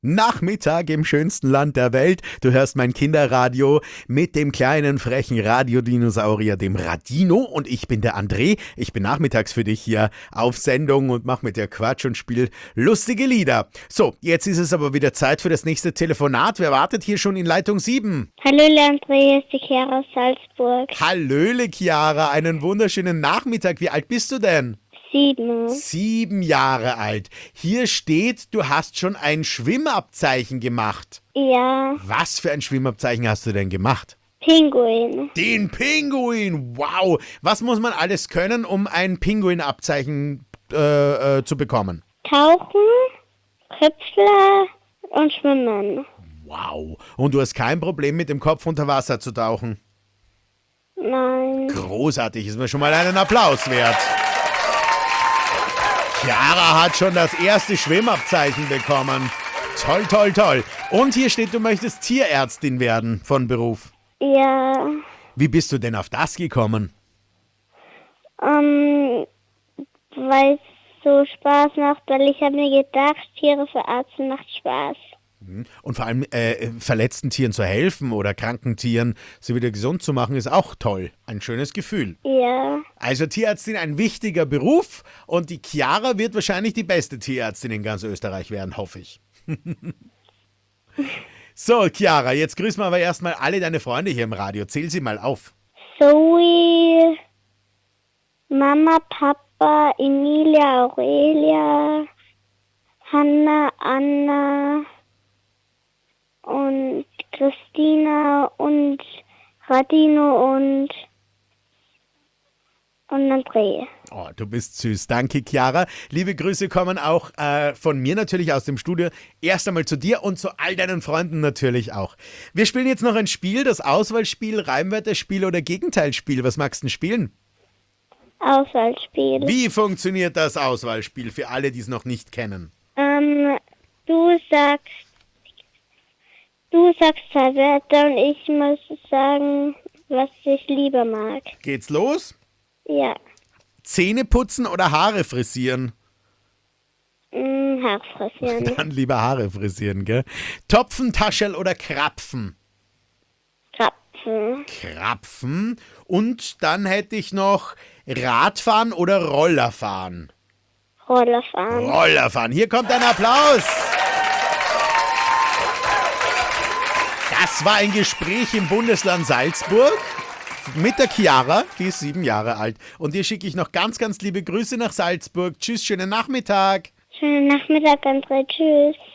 Nachmittag im schönsten Land der Welt. Du hörst mein Kinderradio mit dem kleinen frechen Radiodinosaurier, dem Radino. Und ich bin der André. Ich bin nachmittags für dich hier auf Sendung und mach mit dir Quatsch und spiel lustige Lieder. So, jetzt ist es aber wieder Zeit für das nächste Telefonat. Wer wartet hier schon in Leitung 7? Hallöle André, hier ist die Chiara aus Salzburg. Hallöle Chiara, einen wunderschönen Nachmittag. Wie alt bist du denn? 7. 7 Jahre alt. Hier steht, du hast schon ein Schwimmabzeichen gemacht. Ja, Was für ein Schwimmabzeichen hast du denn gemacht? Pinguin. Den Pinguin, wow. Was muss man alles können, um ein Pinguinabzeichen zu bekommen? Tauchen, Köpfler und Schwimmen. Wow. Und du hast kein Problem mit dem Kopf unter Wasser zu tauchen? Nein. Großartig, ist mir schon mal einen Applaus wert. Chiara hat schon das erste Schwimmabzeichen bekommen. Toll, toll, toll. Und hier steht, du möchtest Tierärztin werden von Beruf. Ja, Wie bist du denn auf das gekommen? weil es so Spaß macht, weil ich habe mir gedacht, Tiere verarzten macht Spaß. Und vor allem verletzten Tieren zu helfen oder kranken Tieren, sie wieder gesund zu machen, ist auch toll. Ein schönes Gefühl. Ja, Also Tierärztin, ein wichtiger Beruf. Und die Chiara wird wahrscheinlich die beste Tierärztin in ganz Österreich werden, hoffe ich. So, Chiara, jetzt grüßen wir aber erstmal alle deine Freunde hier im Radio. Zähl sie mal auf. Zoe, Mama, Papa, Emilia, Aurelia, Hanna, Anna und Christina und Radino und André. Oh, du bist süß. Danke, Chiara. Liebe Grüße kommen auch von mir natürlich aus dem Studio. Erst einmal zu dir und zu all deinen Freunden natürlich auch. Wir spielen jetzt noch ein Spiel, das Auswahlspiel, Reimwörterspiel oder Gegenteilspiel. Was magst du denn spielen? Auswahlspiel. Wie funktioniert das Auswahlspiel für alle, die es noch nicht kennen? Du sagst 2 Wörter und ich muss sagen, was ich lieber mag. Geht's los? Ja, Zähne putzen oder Haare frisieren? Haar frisieren. Dann lieber Haare frisieren, gell? Topfen, Taschel oder Krapfen? Krapfen. Krapfen. Und dann hätte ich noch Radfahren oder Rollerfahren? Rollerfahren. Rollerfahren. Hier kommt ein Applaus. Das war ein Gespräch im Bundesland Salzburg mit der Chiara, die ist 7 Jahre alt. Und dir schicke ich noch ganz, ganz liebe Grüße nach Salzburg. Tschüss, schönen Nachmittag. Schönen Nachmittag, André. Tschüss.